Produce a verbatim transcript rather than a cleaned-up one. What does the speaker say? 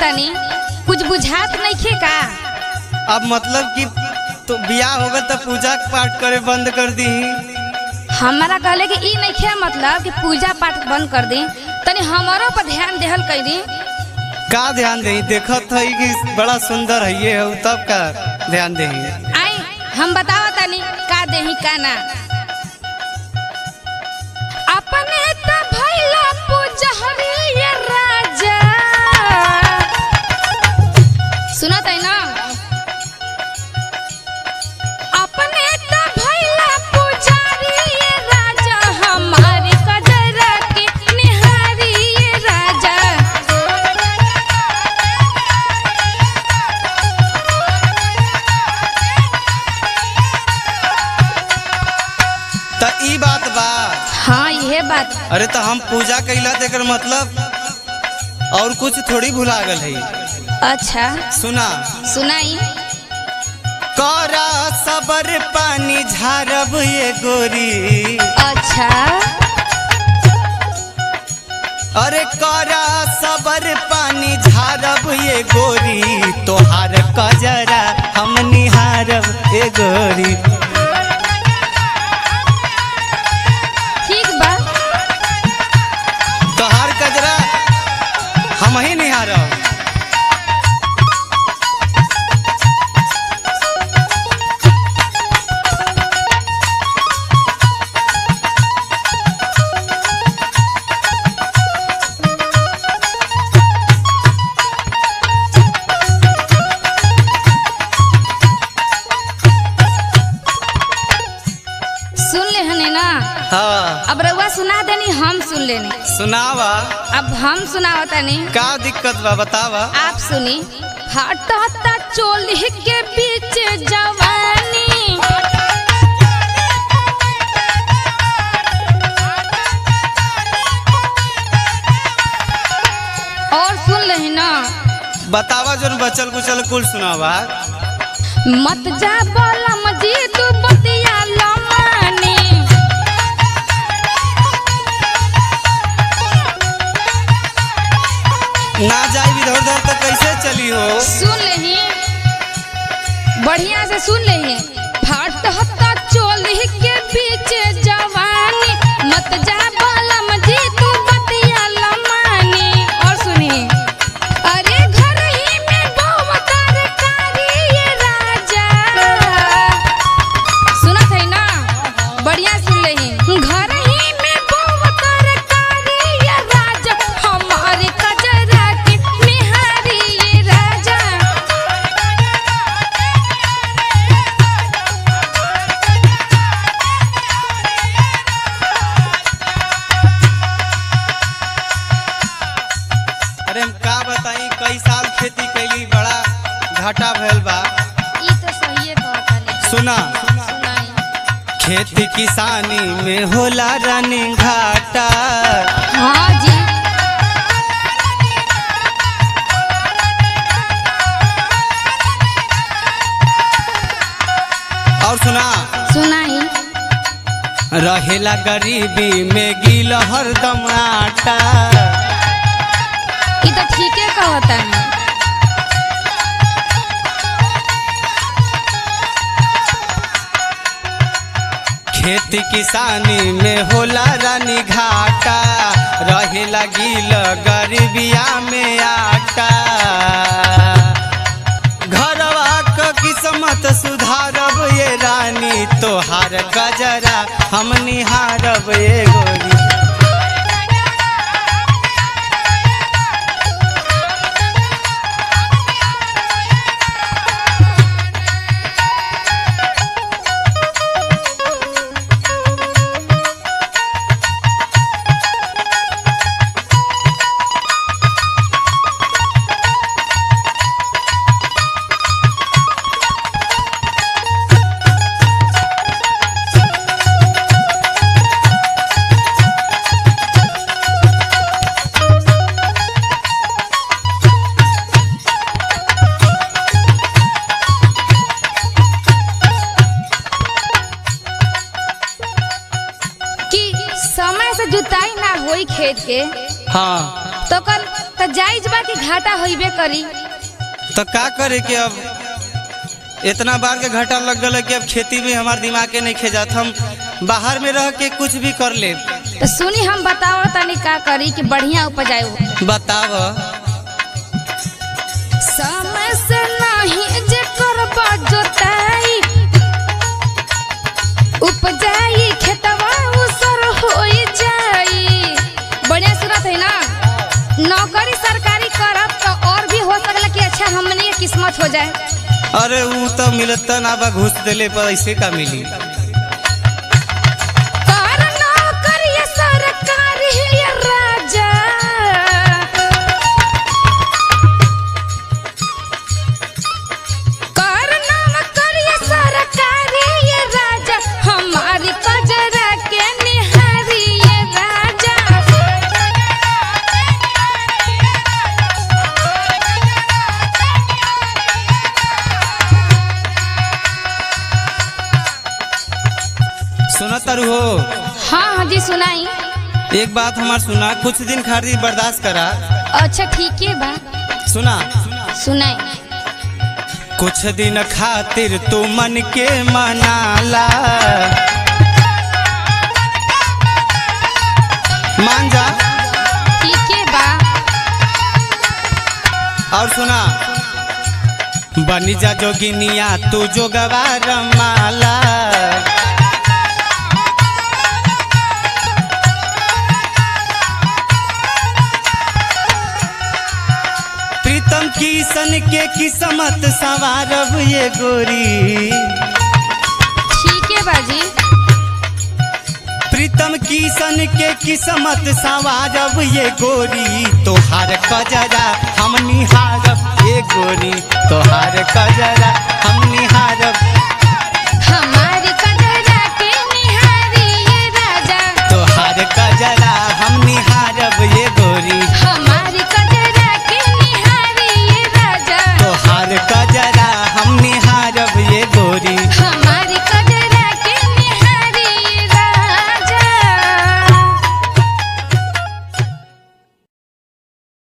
तनी कुछ बुझात नहीं खे का। अब मतलब कि तो बियाह होगा तो पूजा पाठ करे बंद कर दी। हमारा कहले कि ई नहीं खे मतलब कि पूजा पाठ बंद कर दी, तनी हमारो पर ध्यान देहल कर दी। का ध्यान दे? देखत है कि बड़ा सुंदर है ये है, तब का ध्यान दे। आई हम बतावा तनी का देही का ना। अपने त भइला पूजहरी ये राजा, सुनत है ना। अपने त भइला पूजारी ये राजा, हमारे कजरा के निहारी ये राजा। तो ई बात बा। हाँ ये बात। अरे तो हम पूजा कैला तेकर मतलब और कुछ थोड़ी भुला गल है। अच्छा सुना सुनाई। करा सबर पानी झारब ये गोरी। अच्छा अरे करा सबर पानी झारब ये गोरी, तोहार कजरा हम निहारब ये गोरी। ठीक बा। तोहार कजरा हम ही निहारब। सुन ले हने ना। हाँ अब रउआ सुना देनी, हम सुन लेनी। सुनावा। अब हम सुनावता नहीं, का दिक्कत बा बतावा। आप सुनी। हटता चोली के बीच जवानी, और सुन ले ना। बतावा जो बचल कुचल कुल सुनावा। मत जा बोला मजी तू बतिया लमानी, ना जाए इधर उधर तो कैसे चली हो। सुन लेही बढ़िया से सुन लेही। फटता चोली के बीच जवानी, मत जा बोला मजी तू बतिया लमानी। और सुनी। अरे घर ही में बहु तरकारी ये राजा, सुनत है ना। बढ़िया सुन लेही। घर ही में बहु तरकारी ये राजा, हमारे कजरा के निहारी ये राजा। अरे हम का बताई, कई साल खेती कैली, बड़ा घाटा भैल बा। ई तो सही कहता नहीं। सुना। सुनाई। खेती किसानी में होला रानी घाटा। हाँ जी। और सुना। सुनाई। रहेला गरीबी में गिल हरदम आटा। ई तो ठीके कहता नहीं। खेती किसानी में होला रानी घाटा, रहेला गिल गरीबिया में आटा। घरवा क किस्मत सुधारब ये रानी, तोहार कजरा हम निहारब ये गोरी। जुताई ना होई खेत के हाँ तो कल तो जायज बा कि घाटा होइबे करी। तो का करे कि अब इतना बार के घाटा लग गल कि अब खेती में हमार दिमाग के नहीं खेजात, हम बाहर में रह के कुछ भी कर ले। तो सुनी हम बताओ तनी का करी कि बढ़िया उपजाऊ। बताव। समय से नहीं जे करबा जोताई, उपजाई खेतवा उसर होई जाई। बढ़िया सुनत है ना। नौकरी सरकारी करब तो और भी हो सकला कि अच्छा हमने ये किस्मत हो जाए। अरे वो तो मिलता ना बा, घुस देले पर ऐसे का मिली। कर नौकरी सरकारी ये राजा, कर नौकरी सरकारी ये राजा, हमारी कजरा के निहारी ये राजा। सुना तारू हो? हाँ हाँ जी सुनाई। एक बात हमार सुना, कुछ दिन खातिर बर्दाश्त करा। अच्छा ठीक है बा, सुना सुनाई। कुछ दिन खातिर तू मन के मनाला, मान जा। ठीक है बा। और सुना, बनी जा जोगिनिया तू जोगवा रमाला। प्रीतम किसन के किस्मत सवारब ये गोरी। ठीक है बाजी। प्रीतम किसन के किस्मत सवारब ये गोरी, तोहार कजरा हम निहारब ये गोरी, तोहार कजरा हम निहारब